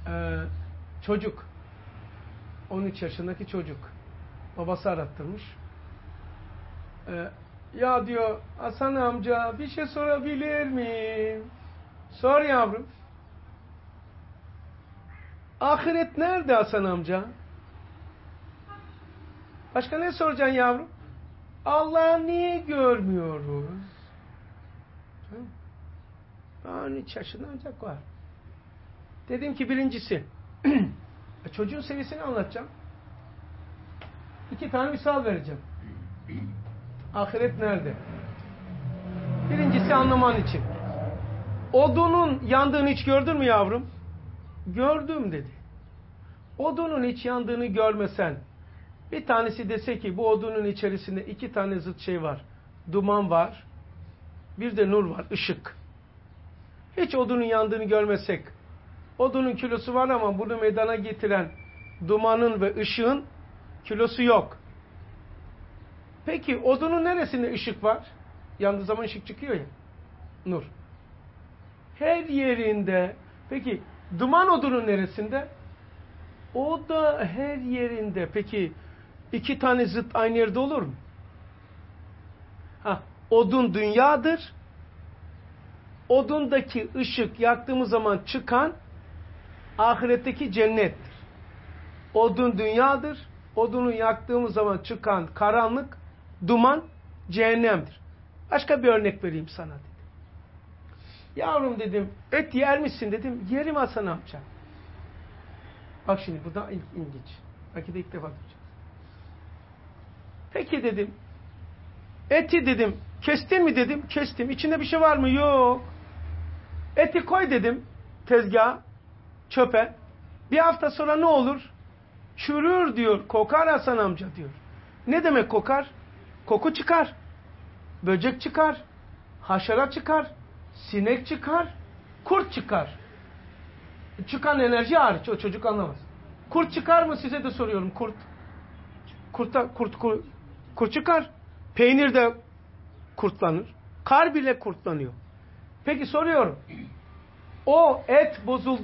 Çocuk. 13 yaşındaki çocuk. Babası arattırmış. Ya diyor, Hasan amca bir şey sorabilir miyim? Sor yavrum. Ahiret nerede Hasan amca? Başka ne soracaksın yavrum? Allah'ı niye görmüyoruz? 13 yaşında ancak var. Dedim ki birincisi, çocuğun seviyesini anlatacağım. 2 tane misal vereceğim. Ahiret nerede? Birincisi anlaman için. Odunun yandığını hiç gördün mü yavrum? Gördüm dedi. Odunun hiç yandığını görmesen, bir tanesi dese ki bu odunun içerisinde 2 tane zıt şey var. Duman var, bir de nur var, ışık. Hiç odunun yandığını görmesek, odunun kilosu var ama bunu meydana getiren dumanın ve ışığın kilosu yok. Peki odunun neresinde ışık var? Yandığı zaman ışık çıkıyor ya. Nur. Her yerinde. Peki duman odunun neresinde? O da her yerinde. Peki 2 tane zıt aynı yerde olur mu? Odun dünyadır. Odundaki ışık yaktığımız zaman çıkan ahiretteki cennettir. Odun dünyadır. Odunu yaktığımız zaman çıkan karanlık, duman cehennemdir. Başka bir örnek vereyim sana dedi. Yavrum dedim, et yer misin dedim. Yerim Hasan amca. Bak şimdi bu da ilginç. Belki de ilk defa duyacağız. Peki dedim. Eti dedim. Kestin mi dedim. Kestim. İçinde bir şey var mı? Yok. Eti koy dedim. Tezgaha. Çöpe. Bir hafta sonra ne olur? Çürür diyor. Kokar Hasan amca diyor. Ne demek kokar? Koku çıkar. Böcek çıkar. Haşerat çıkar. Sinek çıkar. Kurt çıkar. Çıkan enerji hariç. O çocuk anlamaz. Kurt çıkar mı? Size de soruyorum. Kurt çıkar. Peynir de kurtlanır. Kar bile kurtlanıyor. Peki soruyorum. O et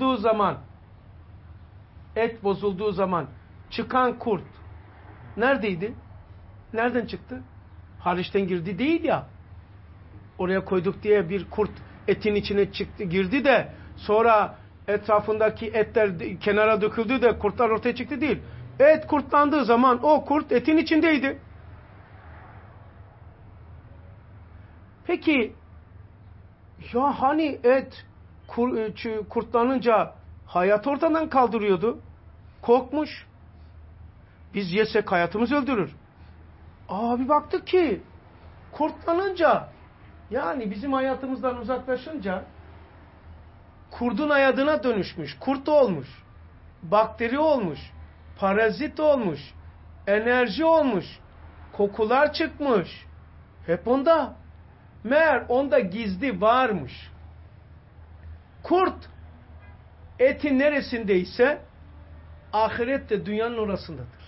bozulduğu zaman çıkan kurt neredeydi? Nereden çıktı? Hariçten girdi değil ya. Oraya koyduk diye bir kurt etin içine çıktı, girdi de sonra etrafındaki etler kenara döküldü de kurtlar ortaya çıktı değil. Et kurtlandığı zaman o kurt etin içindeydi. Peki ya hani et kurtlanınca hayat ortadan kaldırıyordu. Korkmuş. Biz yesek hayatımız öldürür. Bir baktık ki kurtlanınca yani bizim hayatımızdan uzaklaşınca kurdun ayadına dönüşmüş. Kurt olmuş. Bakteri olmuş. Parazit olmuş. Enerji olmuş. Kokular çıkmış. Hep onda. Meğer onda gizli varmış. Kurt etin neresindeyse ahiret de dünyanın orasındadır.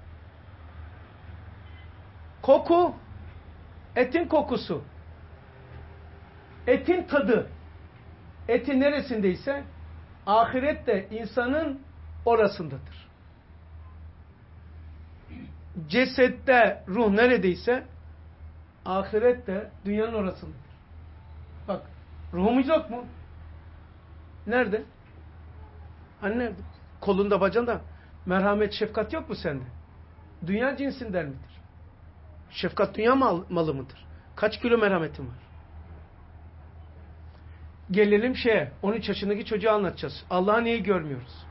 Koku etin kokusu. Etin tadı etin neresindeyse ahiret de insanın orasındadır. Cesette ruh neredeyse ahiret de dünyanın orasındadır. Bak ruhumuz yok mu? Nerede? Hani nerede? Kolunda bacağında. Merhamet, şefkat yok mu sende? Dünya cinsinden midir? Şefkat dünya malı mıdır? Kaç kilo merhametin var? Gelelim 13 yaşındaki çocuğu anlatacağız. Allah'ı niye görmüyoruz?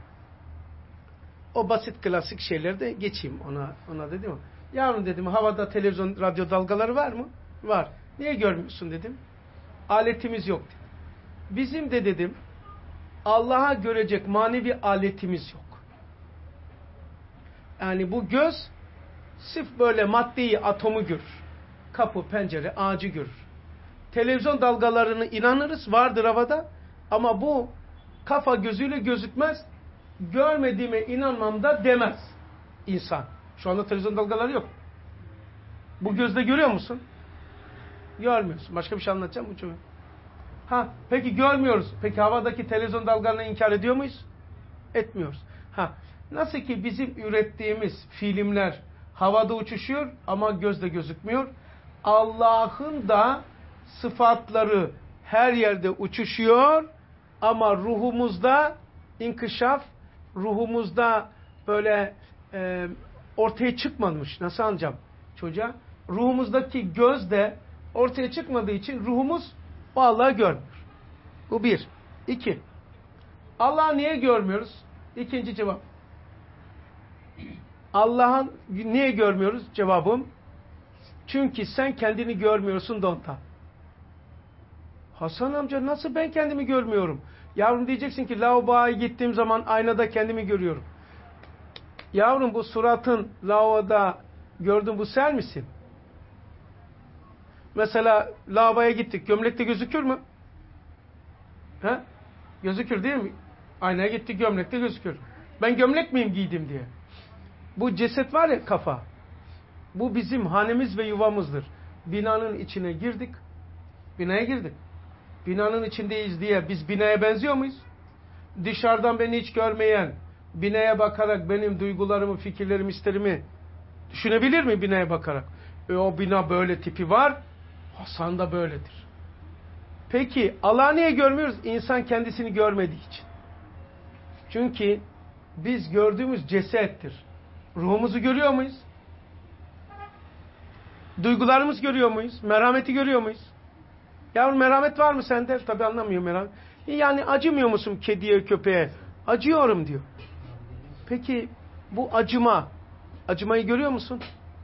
O basit klasik şeyleri de geçeyim ona dedim. Yavrum dedim havada televizyon, radyo dalgaları var mı? Var. Niye görmüyorsun dedim. Aletimiz yok dedim. Bizim de dedim Allah'a görecek manevi aletimiz yok. Yani bu göz sırf böyle maddeyi, atomu görür. Kapı, pencere, ağacı görür. Televizyon dalgalarını inanırız, vardır havada. Ama bu kafa gözüyle gözükmez. Görmediğime inanmam da demez insan. Şu anda televizyon dalgaları yok. Bu gözle görüyor musun? Görmüyorsun. Başka bir şey anlatacağım mı? Peki görmüyoruz. Peki havadaki televizyon dalgalarını inkar ediyor muyuz? etmiyoruz. Nasıl ki bizim ürettiğimiz filmler havada uçuşuyor ama gözle gözükmüyor. Allah'ın da sıfatları her yerde uçuşuyor ama ruhumuzda inkişaf, ruhumuzda böyle ortaya çıkmamış. Nasıl anlayacağım çocuğa? Ruhumuzdaki göz de ortaya çıkmadığı için ruhumuz o Allah'ı görmüyor. Bu bir. İki. Allah'ı niye görmüyoruz? İkinci cevap. Allah'ı niye görmüyoruz? Cevabım. Çünkü sen kendini görmüyorsun da ondan. Hasan amca nasıl ben kendimi görmüyorum? Yavrum diyeceksin ki lavaboya gittiğim zaman aynada kendimi görüyorum. Yavrum bu suratın lavaboda gördün bu sen misin? Mesela lavaboya gittik. Gömlekte gözükür mü? He? Gözükür değil mi? Aynaya gittik gömlekte gözükür. Ben gömlek miyim giydim diye? Bu ceset var ya kafa. Bu bizim hanemiz ve yuvamızdır. Binanın içine girdik. Binaya girdik. Binanın içindeyiz diye biz binaya benziyor muyuz? Dışarıdan beni hiç görmeyen, binaya bakarak benim duygularımı, fikirlerimi, isterimi düşünebilir mi binaya bakarak? O bina böyle tipi var, Hasan da böyledir. Peki Allah'ı niye görmüyoruz? İnsan kendisini görmediği için. Çünkü biz gördüğümüz cesettir. Ruhumuzu görüyor muyuz? Duygularımız görüyor muyuz? Merhameti görüyor muyuz? Yavrum merhamet var mı sende? Tabii anlamıyor merhamet. Yani acımıyor musun kediye, köpeğe? Acıyorum diyor. Peki bu acımayı görüyor musun?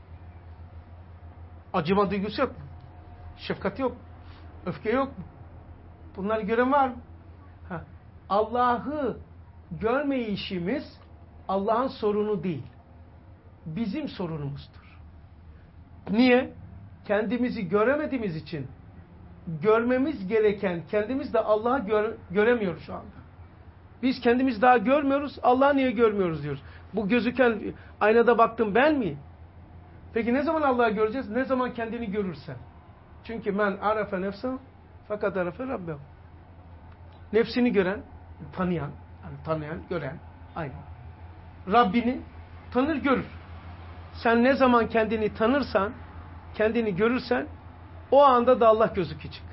Acıma duygusu yok mu? Şefkat yok mu? Öfke yok mu? Bunları gören var mı? Allah'ı görmeyişimiz Allah'ın sorunu değil. Bizim sorunumuzdur. Niye? Kendimizi göremediğimiz için görmemiz gereken kendimiz de Allah'ı göremiyoruz şu anda. Biz kendimiz daha görmüyoruz. Allah'ı niye görmüyoruz diyoruz. Bu gözüken aynada baktım ben miyim? Peki ne zaman Allah'ı göreceğiz? Ne zaman kendini görürsen. Çünkü men arafe nefsen fakat arafe Rabbehu. Nefsini gören, tanıyan, yani tanıyan, gören, aynı. Rabbini tanır, görür. Sen ne zaman kendini tanırsan, kendini görürsen, o anda da Allah gözükecek.